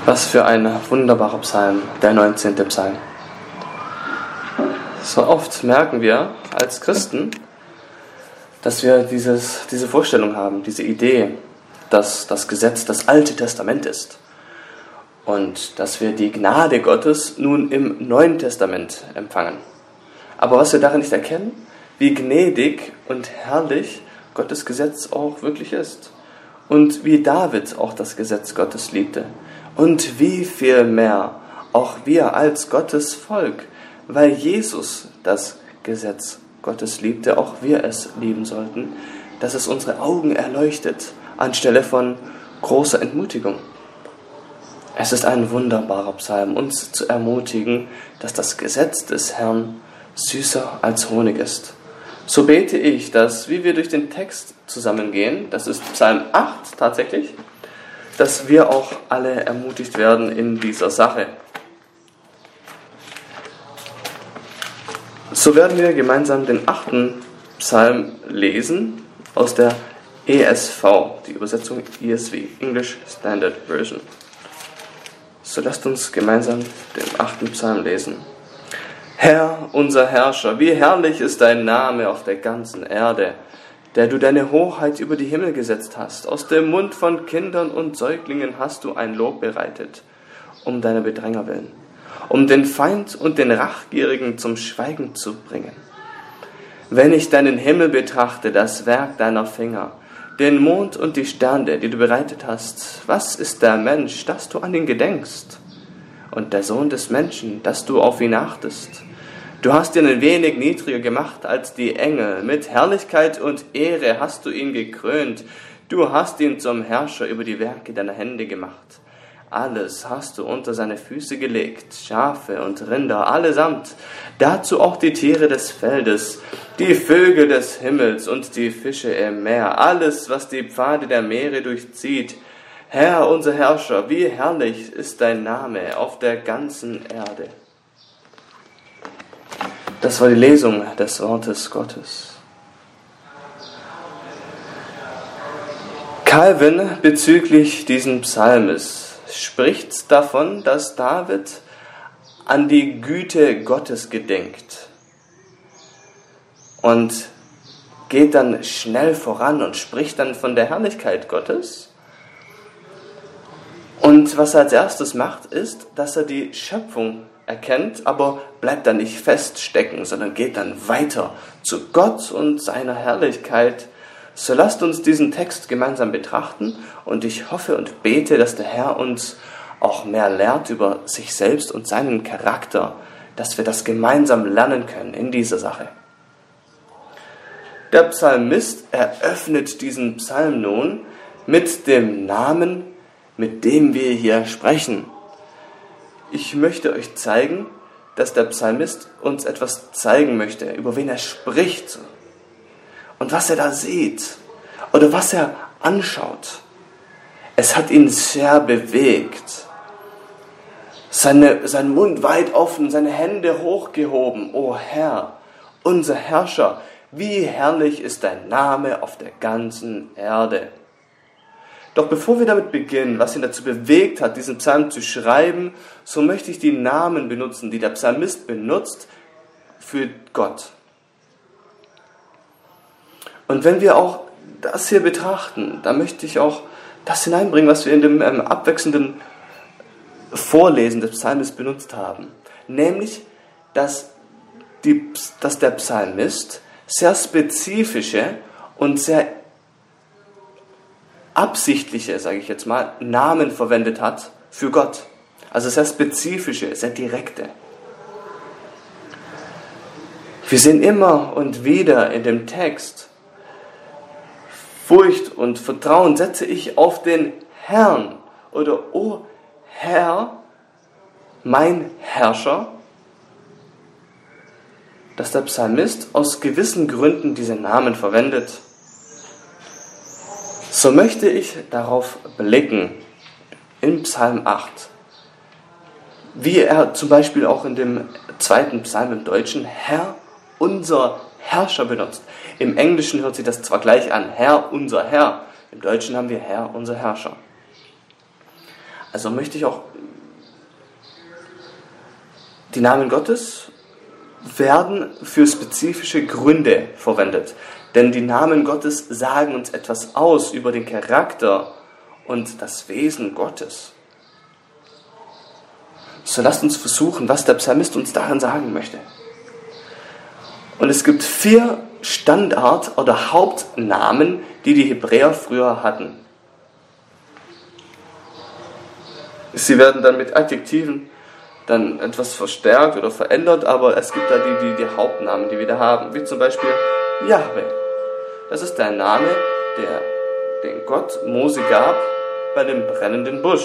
Was für ein wunderbarer Psalm, der 19. Psalm. So oft merken wir als Christen, dass wir diese Vorstellung haben, diese Idee, dass das Gesetz das Alte Testament ist und dass wir die Gnade Gottes nun im Neuen Testament empfangen. Aber was wir darin nicht erkennen, wie gnädig und herrlich Gottes Gesetz auch wirklich ist und wie David auch das Gesetz Gottes liebte und wie viel mehr auch wir als Gottes Volk, weil Jesus das Gesetz Gottes liebte, auch wir es lieben sollten, dass es unsere Augen erleuchtet, anstelle von großer Entmutigung. Es ist ein wunderbarer Psalm, uns zu ermutigen, dass das Gesetz des Herrn süßer als Honig ist. So bete ich, dass, wie wir durch den Text zusammengehen, das ist Psalm 8 tatsächlich, dass wir auch alle ermutigt werden in dieser Sache. So werden wir gemeinsam den 8. Psalm lesen aus der ESV, die Übersetzung ESV, English Standard Version. So lasst uns gemeinsam den 8. Psalm lesen. Herr, unser Herrscher, wie herrlich ist dein Name auf der ganzen Erde, der du deine Hoheit über die Himmel gesetzt hast. Aus dem Mund von Kindern und Säuglingen hast du ein Lob bereitet, um deiner Bedränger willen, um den Feind und den Rachgierigen zum Schweigen zu bringen. Wenn ich deinen Himmel betrachte, das Werk deiner Finger, den Mond und die Sterne, die du bereitet hast, was ist der Mensch, dass du an ihn gedenkst? Und der Sohn des Menschen, dass du auf ihn achtest? Du hast ihn ein wenig niedriger gemacht als die Engel. Mit Herrlichkeit und Ehre hast du ihn gekrönt. Du hast ihn zum Herrscher über die Werke deiner Hände gemacht. Alles hast du unter seine Füße gelegt, Schafe und Rinder allesamt, dazu auch die Tiere des Feldes, die Vögel des Himmels und die Fische im Meer, alles, was die Pfade der Meere durchzieht. Herr, unser Herrscher, wie herrlich ist dein Name auf der ganzen Erde. Das war die Lesung des Wortes Gottes. Calvin bezüglich diesen Psalmes spricht davon, dass David an die Güte Gottes gedenkt und geht dann schnell voran und spricht dann von der Herrlichkeit Gottes. Und was er als erstes macht, ist, dass er die Schöpfung erkennt, aber bleibt dann nicht feststecken, sondern geht dann weiter zu Gott und seiner Herrlichkeit. So lasst uns diesen Text gemeinsam betrachten und ich hoffe und bete, dass der Herr uns auch mehr lehrt über sich selbst und seinen Charakter, dass wir das gemeinsam lernen können in dieser Sache. Der Psalmist eröffnet diesen Psalm nun mit dem Namen, mit dem wir hier sprechen. Ich möchte euch zeigen, dass der Psalmist uns etwas zeigen möchte, über wen er spricht und was er da sieht oder was er anschaut. Es hat ihn sehr bewegt. Sein Mund weit offen, seine Hände hochgehoben. O Herr, unser Herrscher, wie herrlich ist dein Name auf der ganzen Erde. Doch bevor wir damit beginnen, was ihn dazu bewegt hat, diesen Psalm zu schreiben, so möchte ich die Namen benutzen, die der Psalmist benutzt für Gott. Und wenn wir auch das hier betrachten, dann möchte ich auch das hineinbringen, was wir in dem abwechselnden Vorlesen des Psalmes benutzt haben. Nämlich, dass der Psalmist sehr spezifische und sehr absichtliche, sage ich jetzt mal, Namen verwendet hat für Gott. Also sehr spezifische, sehr direkte. Wir sehen immer und wieder in dem Text, Furcht und Vertrauen setze ich auf den Herrn oder O Herr, mein Herrscher, dass der Psalmist aus gewissen Gründen diese Namen verwendet. So möchte ich darauf blicken, in Psalm 8, wie er zum Beispiel auch in dem 2. Psalm im Deutschen Herr, unser Herrscher benutzt. Im Englischen hört sich das zwar gleich an, Herr, unser Herr. Im Deutschen haben wir Herr, unser Herrscher. Also möchte ich auch, die Namen Gottes werden für spezifische Gründe verwendet. Denn die Namen Gottes sagen uns etwas aus über den Charakter und das Wesen Gottes. So lasst uns versuchen, was der Psalmist uns darin sagen möchte. Und es gibt 4 Standard- oder Hauptnamen, die die Hebräer früher hatten. Sie werden dann mit Adjektiven dann etwas verstärkt oder verändert, aber es gibt da die Hauptnamen, die wir da haben, wie zum Beispiel Jahwe. Das ist der Name, den Gott Mose gab bei dem brennenden Busch.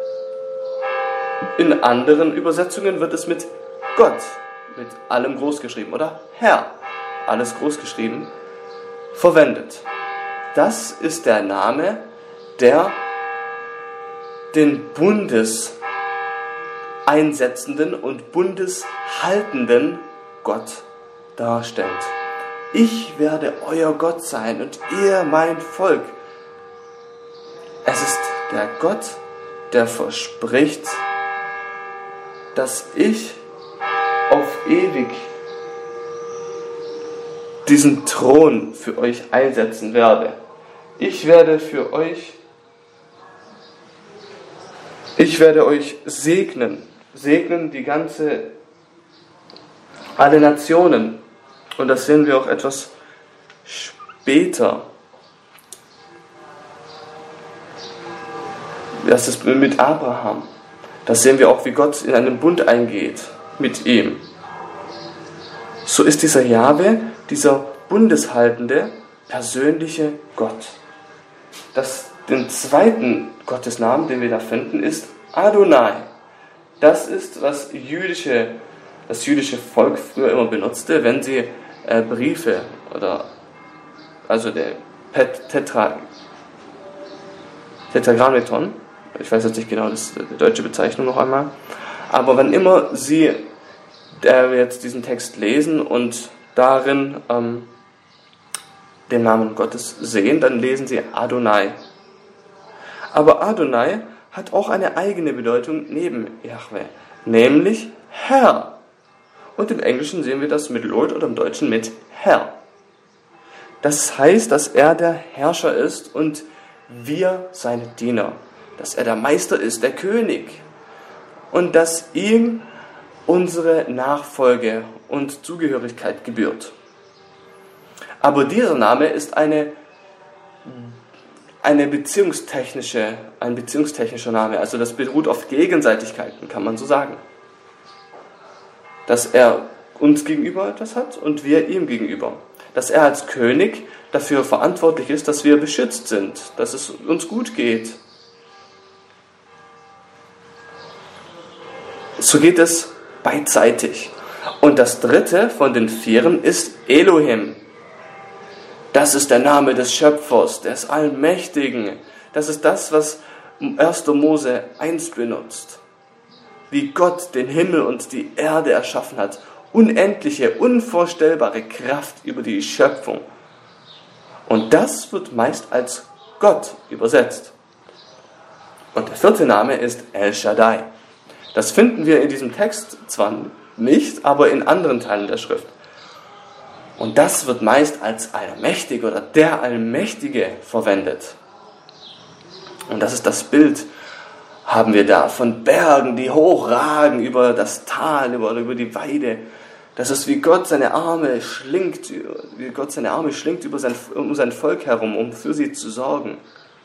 In anderen Übersetzungen wird es mit Gott, mit allem groß geschrieben, oder Herr, alles groß geschrieben, verwendet. Das ist der Name, der den bundeseinsetzenden und bundeshaltenden Gott darstellt. Ich werde euer Gott sein und ihr mein Volk. Es ist der Gott, der verspricht, dass ich auf ewig diesen Thron für euch einsetzen werde. Ich werde euch segnen alle Nationen. Und das sehen wir auch etwas später. Das ist mit Abraham. Das sehen wir auch, wie Gott in einen Bund eingeht mit ihm. So ist dieser Jahwe, dieser bundeshaltende, persönliche Gott. Den zweiten Gottesnamen, den wir da finden, ist Adonai. Das ist, was das jüdische Volk früher immer benutzte, wenn sie Briefe also der Tetragrammaton, ich weiß jetzt nicht genau die deutsche Bezeichnung noch einmal, aber wann immer sie jetzt diesen Text lesen und darin den Namen Gottes sehen, dann lesen sie Adonai. Aber Adonai hat auch eine eigene Bedeutung neben Jahwe, nämlich Herr. Und im Englischen sehen wir das mit Lord oder im Deutschen mit Herr. Das heißt, dass er der Herrscher ist und wir seine Diener. Dass er der Meister ist, der König. Und dass ihm unsere Nachfolge und Zugehörigkeit gebührt. Aber dieser Name ist ein beziehungstechnischer Name. Also das beruht auf Gegenseitigkeiten, kann man so sagen. Dass er uns gegenüber etwas hat und wir ihm gegenüber. Dass er als König dafür verantwortlich ist, dass wir beschützt sind, dass es uns gut geht. So geht es beidseitig. Und das dritte von den 4 ist Elohim. Das ist der Name des Schöpfers, des Allmächtigen. Das ist das, was 1. Mose 1 benutzt. Wie Gott den Himmel und die Erde erschaffen hat. Unendliche, unvorstellbare Kraft über die Schöpfung. Und das wird meist als Gott übersetzt. Und der 4. Name ist El Shaddai. Das finden wir in diesem Text zwar nicht, aber in anderen Teilen der Schrift. Und das wird meist als Allmächtiger oder der Allmächtige verwendet. Und das ist das Bild, haben wir da, von Bergen, die hochragen über das Tal, über die Weide. Das ist, wie Gott seine Arme schlingt um sein Volk herum, um für sie zu sorgen.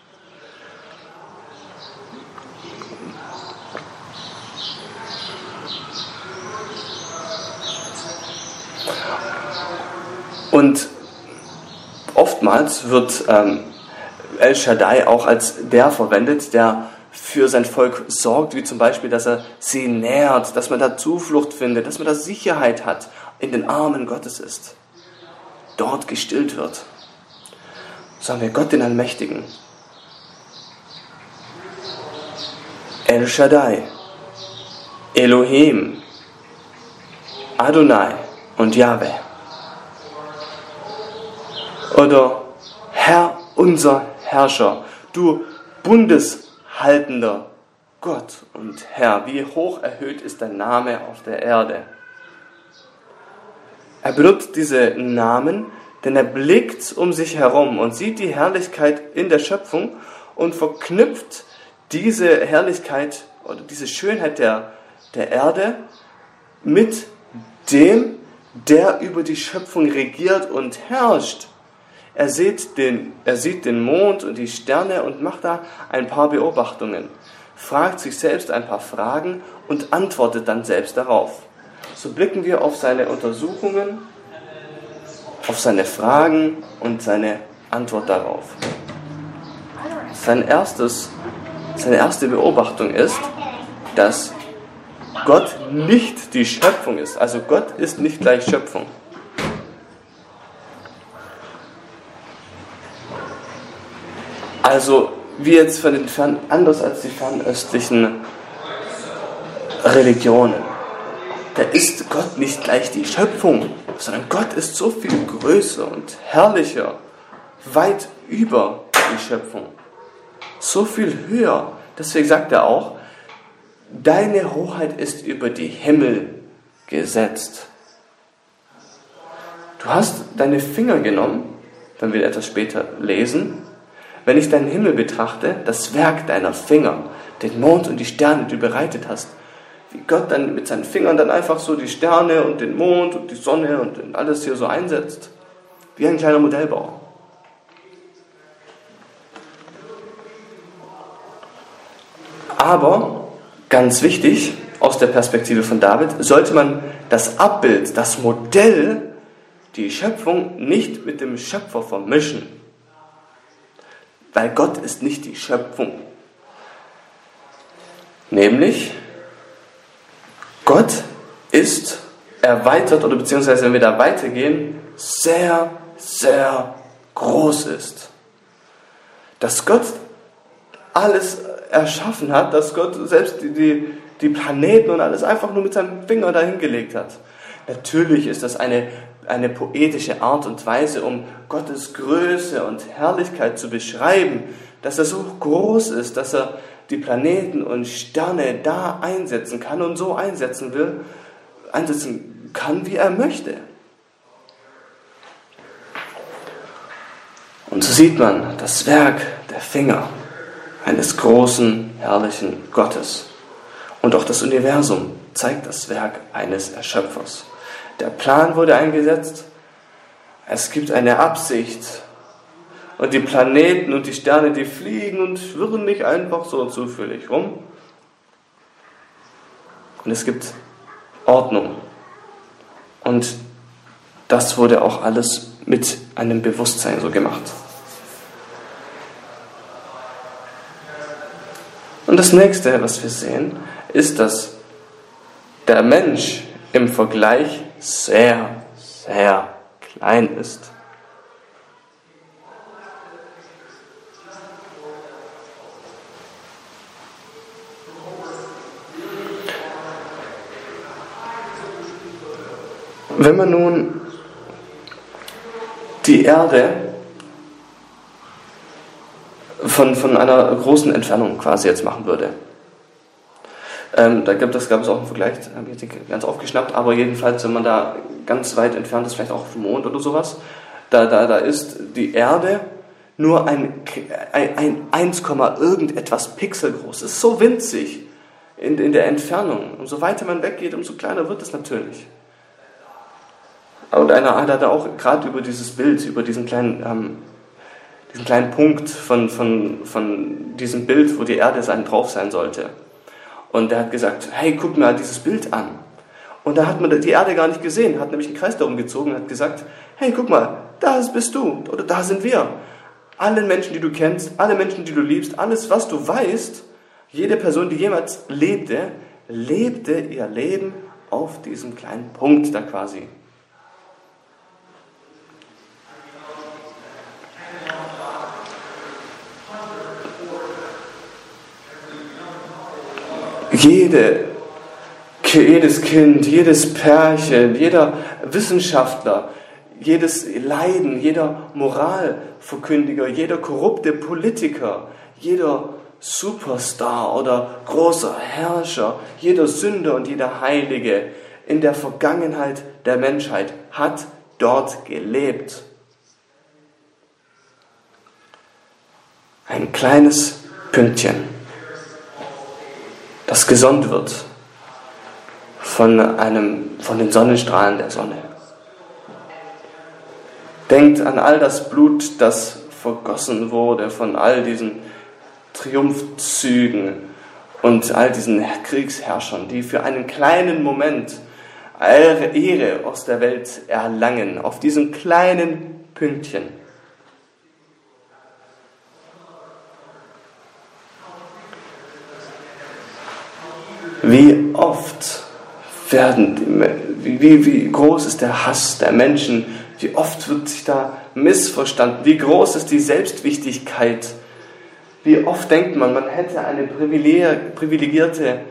Und oftmals wird El Shaddai auch als der verwendet, der für sein Volk sorgt, wie zum Beispiel, dass er sie nährt, dass man da Zuflucht findet, dass man da Sicherheit hat, in den Armen Gottes ist, dort gestillt wird. So haben wir Gott den Allmächtigen. El Shaddai, Elohim, Adonai und Jahwe. Oder Herr, unser Herrscher, du Bundeshaltender Gott und Herr, wie hoch erhöht ist dein Name auf der Erde. Er benutzt diese Namen, denn er blickt um sich herum und sieht die Herrlichkeit in der Schöpfung und verknüpft diese Herrlichkeit oder diese Schönheit der Erde mit dem, der über die Schöpfung regiert und herrscht. Er sieht den Mond und die Sterne und macht da ein paar Beobachtungen, fragt sich selbst ein paar Fragen und antwortet dann selbst darauf. So blicken wir auf seine Untersuchungen, auf seine Fragen und seine Antwort darauf. Seine erste Beobachtung ist, dass Gott nicht die Schöpfung ist. Also Gott ist nicht gleich Schöpfung. Also wie jetzt anders als die fernöstlichen Religionen. Da ist Gott nicht gleich die Schöpfung, sondern Gott ist so viel größer und herrlicher, weit über die Schöpfung. So viel höher. Deswegen sagt er auch, deine Hoheit ist über die Himmel gesetzt. Du hast deine Finger genommen, wenn wir etwas später lesen, wenn ich deinen Himmel betrachte, das Werk deiner Finger, den Mond und die Sterne, die du bereitet hast, wie Gott dann mit seinen Fingern dann einfach so die Sterne und den Mond und die Sonne und alles hier so einsetzt, wie ein kleiner Modellbauer. Aber, ganz wichtig, aus der Perspektive von David, sollte man das Abbild, das Modell, die Schöpfung nicht mit dem Schöpfer vermischen. Weil Gott ist nicht die Schöpfung. Nämlich, Gott ist erweitert, oder beziehungsweise wenn wir da weitergehen, sehr, sehr groß ist. Dass Gott alles erschaffen hat, dass Gott selbst die Planeten und alles einfach nur mit seinem Finger dahingelegt hat. Natürlich ist das eine poetische Art und Weise, um Gottes Größe und Herrlichkeit zu beschreiben, dass er so groß ist, dass er die Planeten und Sterne da einsetzen kann und so einsetzen kann, wie er möchte. Und so sieht man das Werk der Finger eines großen, herrlichen Gottes. Und auch das Universum zeigt das Werk eines Erschöpfers. Der Plan wurde eingesetzt, es gibt eine Absicht und die Planeten und die Sterne, die fliegen und schwirren nicht einfach so zufällig rum. Und es gibt Ordnung. Und das wurde auch alles mit einem Bewusstsein so gemacht. Und das nächste, was wir sehen, ist, dass der Mensch im Vergleich sehr, sehr klein ist. Wenn man nun die Erde von einer großen Entfernung quasi jetzt machen würde. Da gab es auch einen Vergleich, habe ich jetzt nicht ganz aufgeschnappt, aber jedenfalls, wenn man da ganz weit entfernt ist, vielleicht auch auf dem Mond oder sowas, da ist die Erde nur ein 1, irgendetwas Pixel groß. Es ist so winzig in der Entfernung. Umso weiter man weggeht, umso kleiner wird es natürlich. Und einer hat da auch gerade über dieses Bild, über diesen kleinen Punkt von diesem Bild, wo die Erde drauf sein sollte. Und er hat gesagt, hey, guck mal dieses Bild an. Und da hat man die Erde gar nicht gesehen, hat nämlich einen Kreis darum gezogen und hat gesagt, hey, guck mal, da bist du oder da sind wir. Alle Menschen, die du kennst, alle Menschen, die du liebst, alles, was du weißt, jede Person, die jemals lebte ihr Leben auf diesem kleinen Punkt da quasi. Jedes Kind, jedes Pärchen, jeder Wissenschaftler, jedes Leiden, jeder Moralverkündiger, jeder korrupte Politiker, jeder Superstar oder großer Herrscher, jeder Sünder und jeder Heilige in der Vergangenheit der Menschheit hat dort gelebt. Ein kleines Pünktchen, das gesonnt wird von den Sonnenstrahlen der Sonne. Denkt an all das Blut, das vergossen wurde von all diesen Triumphzügen und all diesen Kriegsherrschern, die für einen kleinen Moment Ehre aus der Welt erlangen, auf diesem kleinen Pünktchen. Wie oft wie groß ist der Hass der Menschen, wie oft wird sich da missverstanden, wie groß ist die Selbstwichtigkeit, wie oft denkt man, man hätte einen privilegierten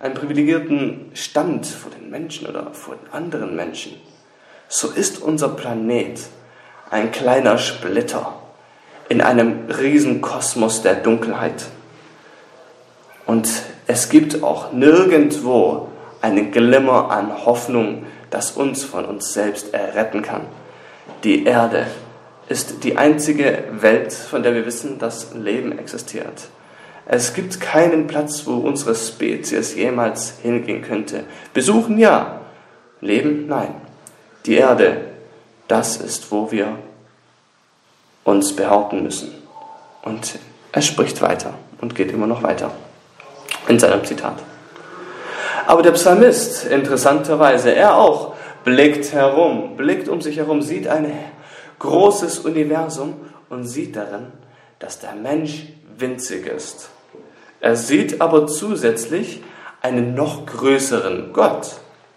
Stand vor den Menschen oder vor den anderen Menschen. So ist unser Planet ein kleiner Splitter in einem Riesenkosmos der Dunkelheit. Und es gibt auch nirgendwo einen Glimmer an Hoffnung, das uns von uns selbst erretten kann. Die Erde ist die einzige Welt, von der wir wissen, dass Leben existiert. Es gibt keinen Platz, wo unsere Spezies jemals hingehen könnte. Besuchen ja, Leben nein. Die Erde, das ist, wo wir uns behaupten müssen. Und er spricht weiter und geht immer noch weiter in seinem Zitat. Aber der Psalmist, interessanterweise, er auch blickt herum, blickt um sich herum, sieht ein großes Universum und sieht darin, dass der Mensch winzig ist. Er sieht aber zusätzlich einen noch größeren Gott.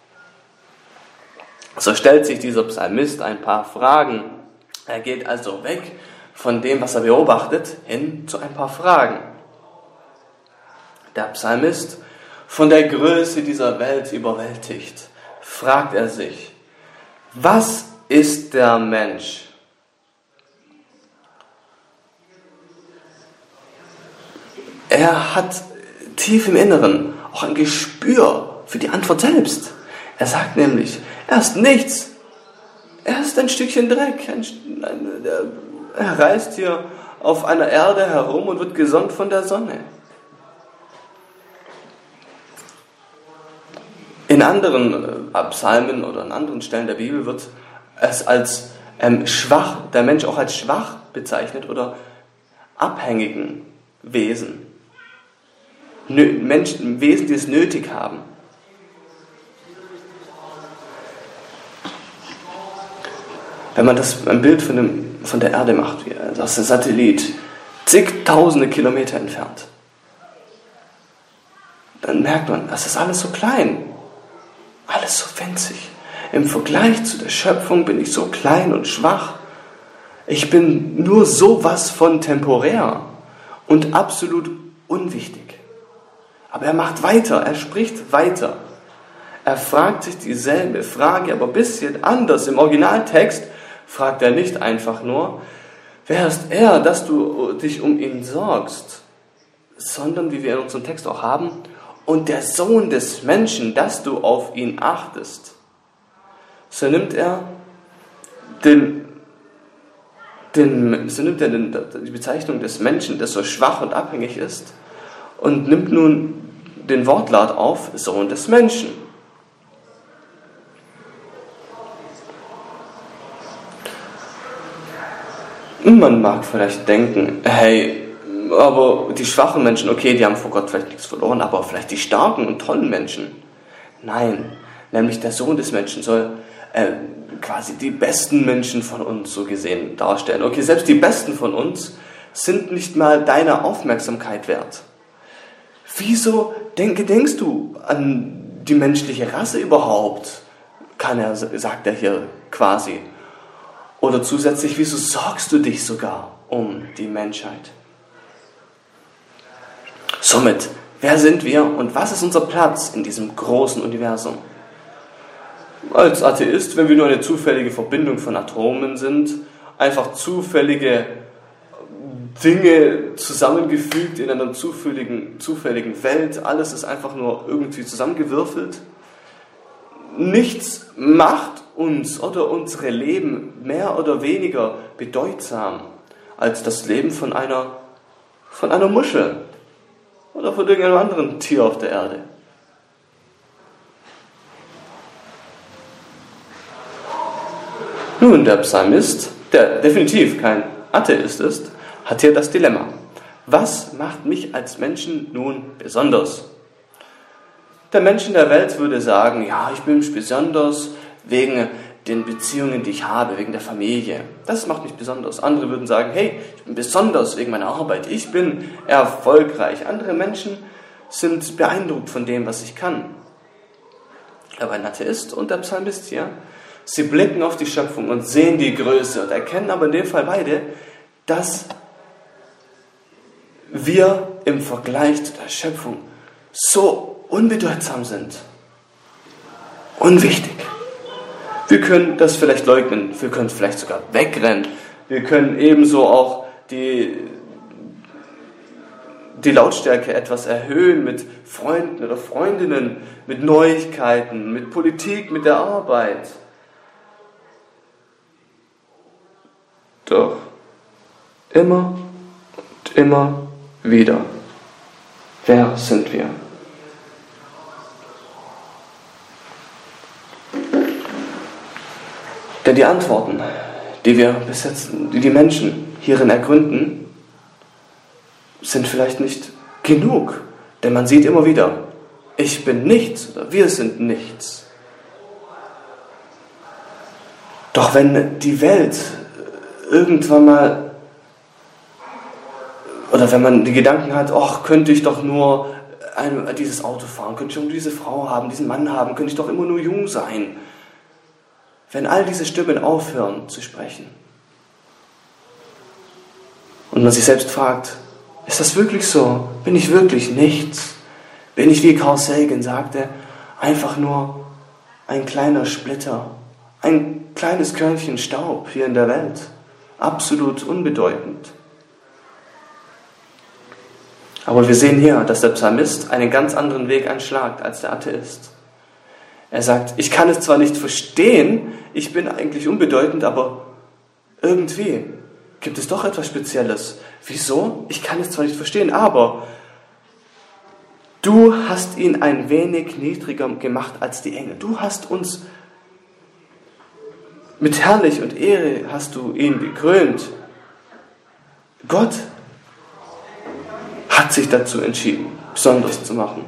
So stellt sich dieser Psalmist ein paar Fragen. Er geht also weg von dem, was er beobachtet, hin zu ein paar Fragen. Der Psalmist, von der Größe dieser Welt überwältigt, fragt er sich, was ist der Mensch? Er hat tief im Inneren auch ein Gespür für die Antwort selbst. Er sagt nämlich, er ist nichts. Er ist ein Stückchen Dreck. Er reist hier auf einer Erde herum und wird gesonnt von der Sonne. In anderen Psalmen oder an anderen Stellen der Bibel wird es als schwach, der Mensch auch als schwach bezeichnet oder abhängigen Wesen. Menschen, Wesen, die es nötig haben. Wenn man ein Bild von der Erde macht, das ist ein Satellit, zigtausende Kilometer entfernt, dann merkt man, das ist alles so klein, alles so winzig. Im Vergleich zu der Schöpfung bin ich so klein und schwach. Ich bin nur sowas von temporär und absolut unwichtig. Aber er macht weiter, er spricht weiter. Er fragt sich dieselbe Frage, aber ein bisschen anders. Im Originaltext fragt er nicht einfach nur, wer ist er, dass du dich um ihn sorgst, sondern, wie wir in unserem Text auch haben, und der Sohn des Menschen, dass du auf ihn achtest. So nimmt er die Bezeichnung des Menschen, der so schwach und abhängig ist, und nimmt nun den Wortlaut auf, Sohn des Menschen. Man mag vielleicht denken, hey, aber die schwachen Menschen, okay, die haben vor Gott vielleicht nichts verloren, aber vielleicht die starken und tollen Menschen. Nein, nämlich der Sohn des Menschen soll quasi die besten Menschen von uns so gesehen darstellen. Okay, selbst die besten von uns sind nicht mal deiner Aufmerksamkeit wert. Wieso denkst du an die menschliche Rasse überhaupt? Sagt er hier quasi. Oder zusätzlich, wieso sorgst du dich sogar um die Menschheit? Somit, wer sind wir und was ist unser Platz in diesem großen Universum? Als Atheist, wenn wir nur eine zufällige Verbindung von Atomen sind, einfach zufällige Dinge zusammengefügt in einer zufälligen Welt. Alles ist einfach nur irgendwie zusammengewürfelt. Nichts macht uns oder unsere Leben mehr oder weniger bedeutsam als das Leben von einer Muschel oder von irgendeinem anderen Tier auf der Erde. Nun, der Psalmist, der definitiv kein Atheist ist, hat hier das Dilemma. Was macht mich als Menschen nun besonders? Der Mensch in der Welt würde sagen, ja, ich bin besonders wegen den Beziehungen, die ich habe, wegen der Familie. Das macht mich besonders. Andere würden sagen, hey, ich bin besonders wegen meiner Arbeit. Ich bin erfolgreich. Andere Menschen sind beeindruckt von dem, was ich kann. Aber ein Atheist und der Psalmist hier, sie blicken auf die Schöpfung und sehen die Größe und erkennen aber in dem Fall beide, dass wir im Vergleich zu der Schöpfung so unbedeutsam sind. Unwichtig. Wir können das vielleicht leugnen, wir können vielleicht sogar wegrennen, wir können ebenso auch die Lautstärke etwas erhöhen mit Freunden oder Freundinnen, mit Neuigkeiten, mit Politik, mit der Arbeit. Doch immer und immer wieder, wer sind wir? Denn die Antworten, die wir bis jetzt, die Menschen hierin ergründen, sind vielleicht nicht genug. Denn man sieht immer wieder, ich bin nichts oder wir sind nichts. Doch wenn die Welt irgendwann mal, oder wenn man die Gedanken hat, ach, könnte ich doch nur dieses Auto fahren, könnte ich nur diese Frau haben, diesen Mann haben, könnte ich doch immer nur jung sein. Wenn all diese Stimmen aufhören zu sprechen und man sich selbst fragt, ist das wirklich so? Bin ich wirklich nichts? Bin ich, wie Carl Sagan sagte, einfach nur ein kleiner Splitter, ein kleines Körnchen Staub hier in der Welt, absolut unbedeutend? Aber wir sehen hier, dass der Psalmist einen ganz anderen Weg einschlagt als der Atheist. Er sagt, ich kann es zwar nicht verstehen, ich bin eigentlich unbedeutend, aber irgendwie gibt es doch etwas Spezielles. Wieso? Ich kann es zwar nicht verstehen, aber du hast ihn ein wenig niedriger gemacht als die Engel. Du hast uns mit Herrlich und Ehre hast du ihn gekrönt. Gott hat sich dazu entschieden, besonders zu machen.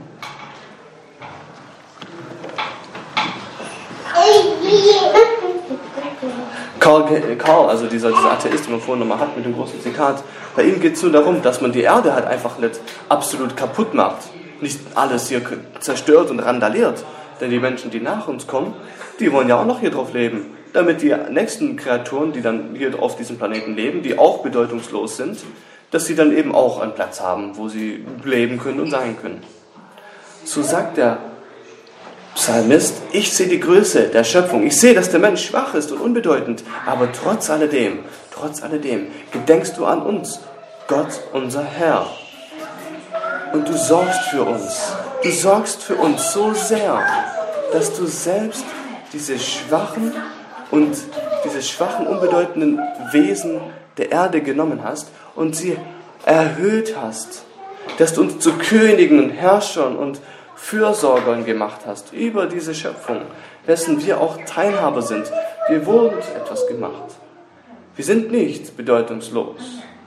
Karl, also dieser Atheist, den man vorhin nochmal hat mit dem großen Zitat, bei ihm geht es nur darum, dass man die Erde halt einfach nicht absolut kaputt macht, nicht alles hier zerstört und randaliert, denn die Menschen, die nach uns kommen, die wollen ja auch noch hier drauf leben, damit die nächsten Kreaturen, die dann hier auf diesem Planeten leben, die auch bedeutungslos sind, dass sie dann eben auch einen Platz haben, wo sie leben können und sein können. So sagt der Psalmist, ich sehe die Größe der Schöpfung, ich sehe, dass der Mensch schwach ist und unbedeutend, aber trotz alledem gedenkst du an uns, Gott, unser Herr. Und du sorgst für uns so sehr, dass du selbst diese schwachen, unbedeutenden Wesen der Erde genommen hast und sie erhöht hast, dass du uns zu Königen und Herrschern und Fürsorgern gemacht hast über diese Schöpfung, dessen wir auch Teilhaber sind. Wir wurden zu etwas gemacht. Wir sind nicht bedeutungslos.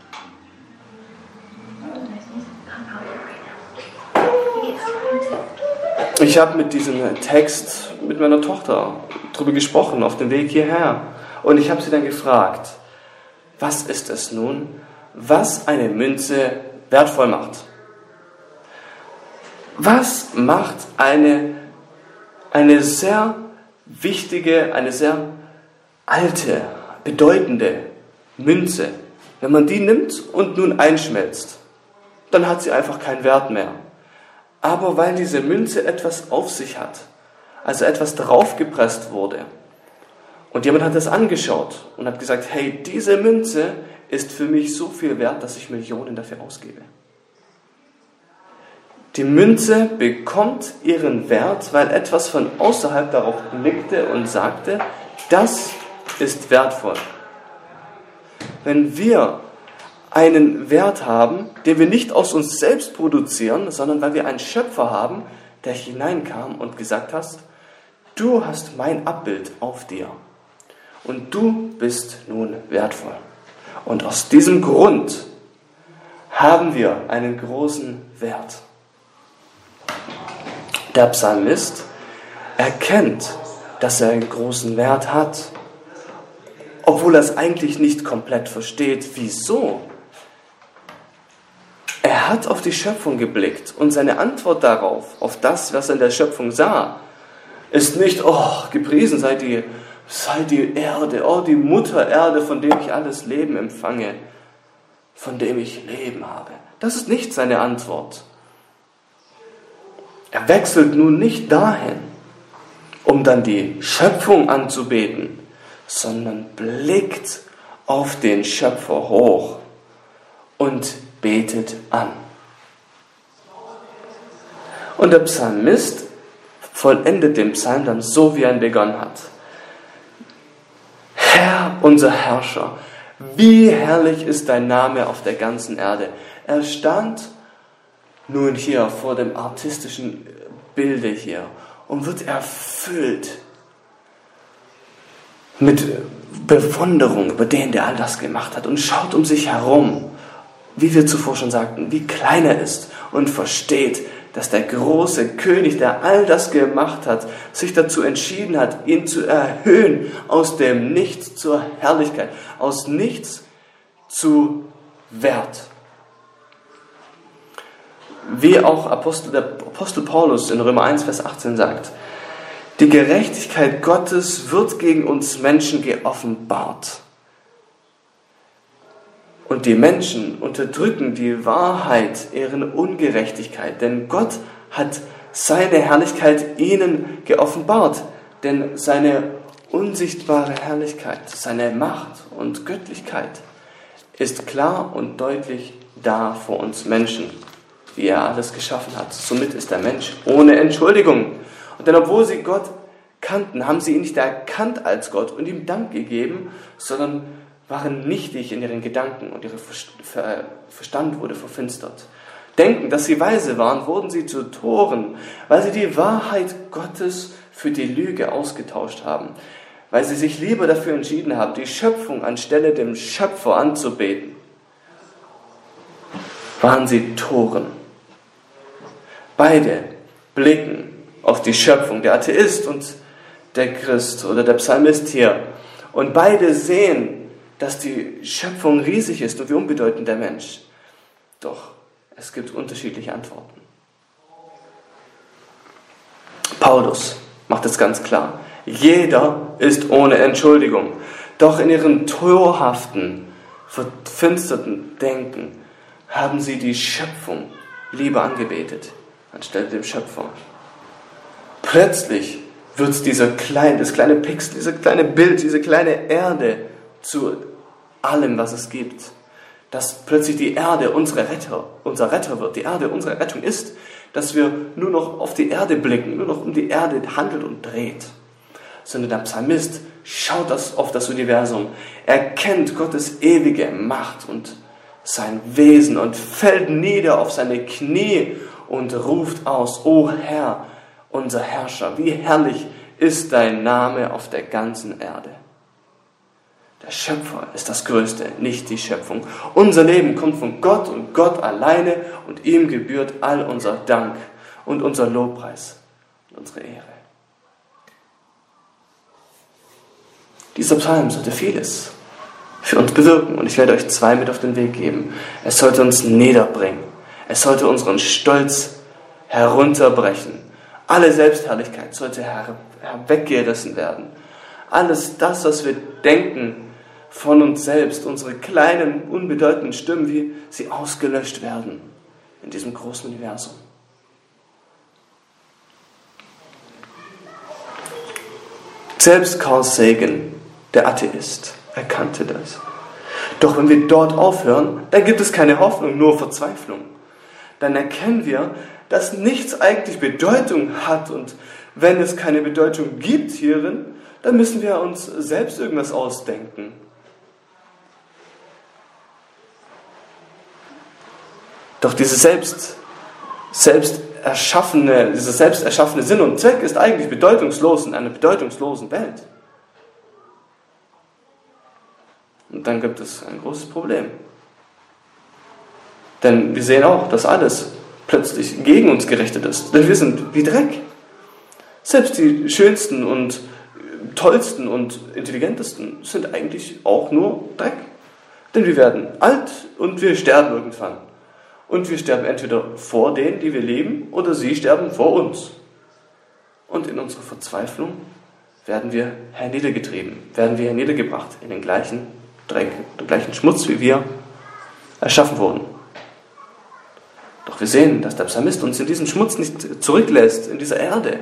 Ich habe mit diesem Text mit meiner Tochter darüber gesprochen, auf dem Weg hierher. Und ich habe sie dann gefragt, was ist es nun, was eine Münze wertvoll macht? Was macht eine sehr wichtige, eine sehr alte, bedeutende Münze, wenn man die nimmt und nun einschmelzt, dann hat sie einfach keinen Wert mehr. Aber weil diese Münze etwas auf sich hat, also etwas draufgepresst wurde Und jemand hat das angeschaut und hat gesagt, hey, diese Münze ist für mich so viel wert, dass ich Millionen dafür ausgebe. Die Münze bekommt ihren Wert, weil etwas von außerhalb darauf blickte und sagte, das ist wertvoll. Wenn wir einen Wert haben, den wir nicht aus uns selbst produzieren, sondern weil wir einen Schöpfer haben, der hineinkam und gesagt hat, du hast mein Abbild auf dir und du bist nun wertvoll. Und aus diesem Grund haben wir einen großen Wert. Der Psalmist erkennt, dass er einen großen Wert hat, obwohl er es eigentlich nicht komplett versteht. Wieso? Er hat auf die Schöpfung geblickt und seine Antwort darauf, auf das, was er in der Schöpfung sah, ist nicht, oh, gepriesen sei die Erde, oh, die Mutter Erde, von dem ich alles Leben empfange, von dem ich Leben habe. Das ist nicht seine Antwort. Er wechselt nun nicht dahin, um dann die Schöpfung anzubeten, sondern blickt auf den Schöpfer hoch und betet an. Und der Psalmist vollendet den Psalm dann so, wie er ihn begonnen hat. Herr, unser Herrscher, wie herrlich ist dein Name auf der ganzen Erde. Er stand nun hier vor dem artistischen Bilde hier und wird erfüllt mit Bewunderung über den, der all das gemacht hat, und schaut um sich herum, wie wir zuvor schon sagten, wie klein er ist, und versteht, dass der große König, der all das gemacht hat, sich dazu entschieden hat, ihn zu erhöhen aus dem Nichts zur Herrlichkeit, aus Nichts zu Wert. Wie auch der Apostel Paulus in Römer 1, Vers 18 sagt, die Gerechtigkeit Gottes wird gegen uns Menschen geoffenbart. Und die Menschen unterdrücken die Wahrheit, ihre Ungerechtigkeit, denn Gott hat seine Herrlichkeit ihnen geoffenbart, denn seine unsichtbare Herrlichkeit, seine Macht und Göttlichkeit ist klar und deutlich da vor uns Menschen, wie er alles geschaffen hat. Somit ist der Mensch ohne Entschuldigung. Und denn obwohl sie Gott kannten, haben sie ihn nicht erkannt als Gott und ihm Dank gegeben, sondern waren nichtig in ihren Gedanken und ihr Verstand wurde verfinstert. Denken, dass sie weise waren, wurden sie zu Toren, weil sie die Wahrheit Gottes für die Lüge ausgetauscht haben, weil sie sich lieber dafür entschieden haben, die Schöpfung anstelle dem Schöpfer anzubeten. Waren sie Toren. Beide blicken auf die Schöpfung, der Atheist und der Christ oder der Psalmist hier. Und beide sehen, dass die Schöpfung riesig ist und wie unbedeutend der Mensch. Doch es gibt unterschiedliche Antworten. Paulus macht es ganz klar. Jeder ist ohne Entschuldigung. Doch in ihrem torhaften, verfinsterten Denken haben sie die Schöpfung lieber angebetet, anstelle dem Schöpfer. Plötzlich wird das kleine Pixel, dieses kleine Bild, diese kleine Erde zu allem, was es gibt. Dass plötzlich die Erde unser Retter wird, die Erde unsere Rettung ist, dass wir nur noch auf die Erde blicken, nur noch um die Erde handelt und dreht. Sondern der Psalmist schaut auf das Universum, erkennt Gottes ewige Macht und sein Wesen und fällt nieder auf seine Knie und ruft aus, O Herr, unser Herrscher, wie herrlich ist dein Name auf der ganzen Erde. Der Schöpfer ist das Größte, nicht die Schöpfung. Unser Leben kommt von Gott und Gott alleine und ihm gebührt all unser Dank und unser Lobpreis und unsere Ehre. Dieser Psalm sollte vieles für uns bewirken und ich werde euch 2 mit auf den Weg geben. Es sollte uns niederbringen. Es sollte unseren Stolz herunterbrechen. Alle Selbstherrlichkeit sollte weggerissen werden. Alles das, was wir denken von uns selbst, unsere kleinen, unbedeutenden Stimmen, wie sie ausgelöscht werden in diesem großen Universum. Selbst Carl Sagan der Atheist. Er kannte das. Doch wenn wir dort aufhören, dann gibt es keine Hoffnung, nur Verzweiflung. Dann erkennen wir, dass nichts eigentlich Bedeutung hat, und wenn es keine Bedeutung gibt hierin, dann müssen wir uns selbst irgendwas ausdenken. Doch dieser selbst erschaffene Sinn und Zweck ist eigentlich bedeutungslos in einer bedeutungslosen Welt. Und dann gibt es ein großes Problem. Denn wir sehen auch, dass alles plötzlich gegen uns gerichtet ist. Denn wir sind wie Dreck. Selbst die schönsten und tollsten und intelligentesten sind eigentlich auch nur Dreck. Denn wir werden alt und wir sterben irgendwann. Und wir sterben entweder vor denen, die wir lieben, oder sie sterben vor uns. Und in unserer Verzweiflung werden wir herniedergetrieben, werden wir herniedergebracht in den gleichen Dreck, den gleichen Schmutz, wie wir erschaffen wurden. Doch wir sehen, dass der Psalmist uns in diesen Schmutz nicht zurücklässt, in dieser Erde,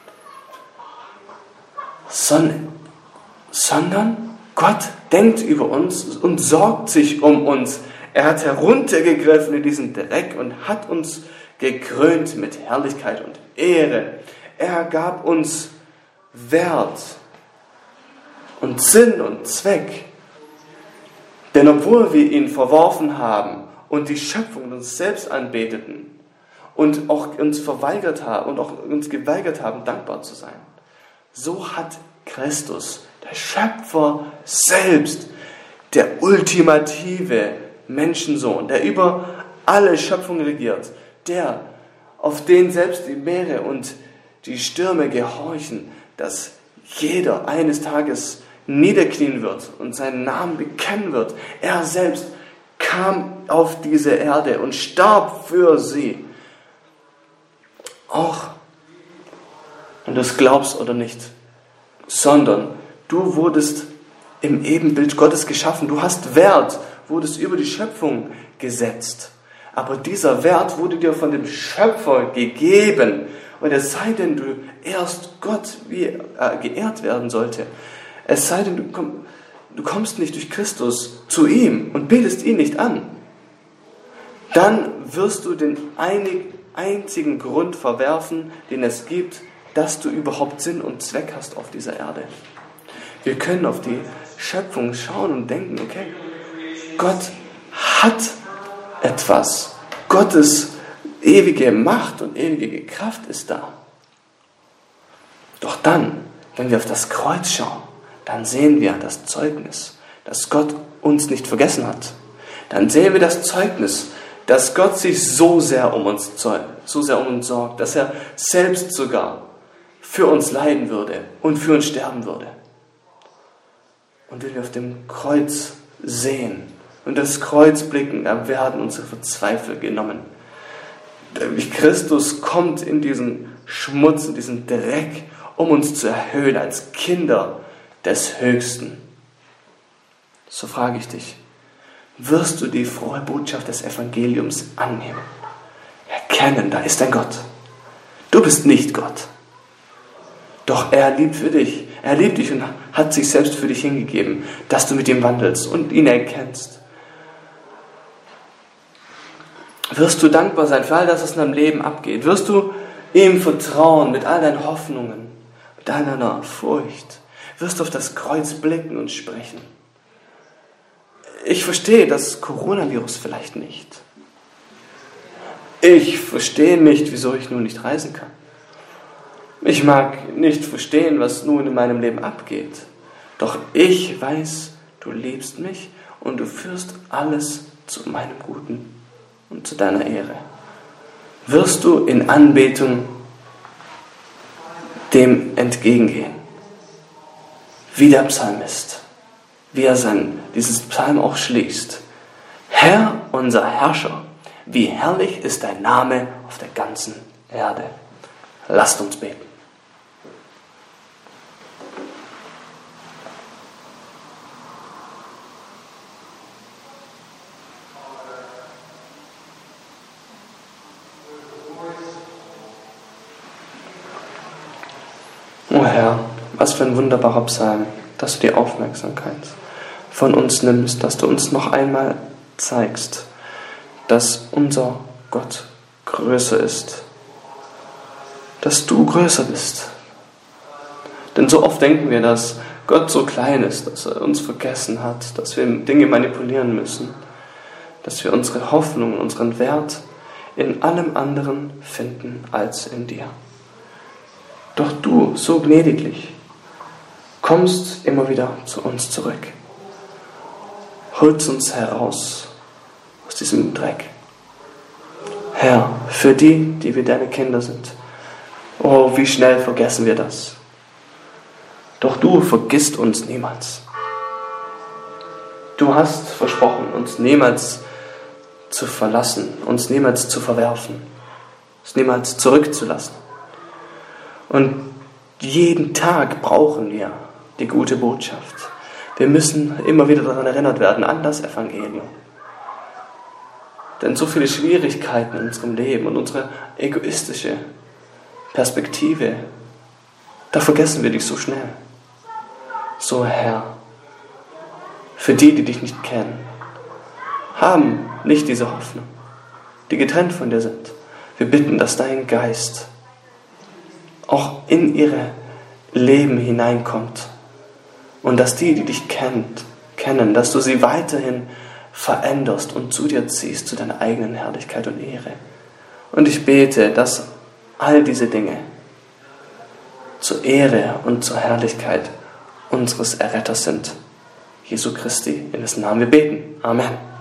sondern Gott denkt über uns und sorgt sich um uns. Er hat heruntergegriffen in diesen Dreck und hat uns gekrönt mit Herrlichkeit und Ehre. Er gab uns Wert und Sinn und Zweck. Denn obwohl wir ihn verworfen haben und die Schöpfung uns selbst anbeteten und auch uns geweigert haben, dankbar zu sein, so hat Christus, der Schöpfer selbst, der ultimative Menschensohn, der über alle Schöpfung regiert, der, auf den selbst die Meere und die Stürme gehorchen, dass jeder eines Tages niederknien wird und seinen Namen bekennen wird. Er selbst kam auf diese Erde und starb für sie. Auch, wenn du es glaubst oder nicht, sondern du wurdest im Ebenbild Gottes geschaffen. Du hast Wert, wurdest über die Schöpfung gesetzt. Aber dieser Wert wurde dir von dem Schöpfer gegeben. Und es sei denn, du ehrst Gott, wie er geehrt werden sollte. Es sei denn, du kommst nicht durch Christus zu ihm und betest ihn nicht an. Dann wirst du den einzigen Grund verwerfen, den es gibt, dass du überhaupt Sinn und Zweck hast auf dieser Erde. Wir können auf die Schöpfung schauen und denken, okay, Gott hat etwas. Gottes ewige Macht und ewige Kraft ist da. Doch dann, wenn wir auf das Kreuz schauen, dann sehen wir das Zeugnis, dass Gott uns nicht vergessen hat. Dann sehen wir das Zeugnis, dass Gott sich so sehr um uns sorgt, dass er selbst sogar für uns leiden würde und für uns sterben würde. Und wenn wir auf dem Kreuz sehen und das Kreuz blicken, dann werden unsere Verzweiflung genommen. Christus kommt in diesen Schmutz, in diesen Dreck, um uns zu erhöhen als Kinder des Höchsten. So frage ich dich, wirst du die frohe Botschaft des Evangeliums annehmen? Erkennen, da ist ein Gott. Du bist nicht Gott. Doch er liebt für dich. Er liebt dich und hat sich selbst für dich hingegeben, dass du mit ihm wandelst und ihn erkennst. Wirst du dankbar sein für all das, was in deinem Leben abgeht? Wirst du ihm vertrauen mit all deinen Hoffnungen, mit all deiner Furcht? Wirst du auf das Kreuz blicken und sprechen? Ich verstehe das Coronavirus vielleicht nicht. Ich verstehe nicht, wieso ich nun nicht reisen kann. Ich mag nicht verstehen, was nun in meinem Leben abgeht. Doch ich weiß, du liebst mich und du führst alles zu meinem Guten und zu deiner Ehre. Wirst du in Anbetung dem entgegengehen, wie der Psalmist, wie er dieses Psalm auch schließt. Herr, unser Herrscher, wie herrlich ist dein Name auf der ganzen Erde. Lasst uns beten. O Herr, was für ein wunderbarer Psalm, dass du die Aufmerksamkeit von uns nimmst, dass du uns noch einmal zeigst, dass unser Gott größer ist, dass du größer bist. Denn so oft denken wir, dass Gott so klein ist, dass er uns vergessen hat, dass wir Dinge manipulieren müssen, dass wir unsere Hoffnung, unseren Wert in allem anderen finden als in dir. Doch du, so gnädiglich, kommst immer wieder zu uns zurück, holst uns heraus aus diesem Dreck. Herr, für die wir deine Kinder sind, oh, wie schnell vergessen wir das. Doch du vergisst uns niemals. Du hast versprochen, uns niemals zu verlassen, uns niemals zu verwerfen, uns niemals zurückzulassen. Und jeden Tag brauchen wir die gute Botschaft. Wir müssen immer wieder daran erinnert werden, an das Evangelium. Denn so viele Schwierigkeiten in unserem Leben und unsere egoistische Perspektive, da vergessen wir dich so schnell. So, Herr, für die dich nicht kennen, haben nicht diese Hoffnung, die getrennt von dir sind. Wir bitten, dass dein Geist auch in ihre Leben hineinkommt und dass die dich kennen, dass du sie weiterhin veränderst und zu dir ziehst, zu deiner eigenen Herrlichkeit und Ehre. Und ich bete, dass all diese Dinge zur Ehre und zur Herrlichkeit unseres Erretters sind. Jesu Christi, in dessen Namen wir beten. Amen.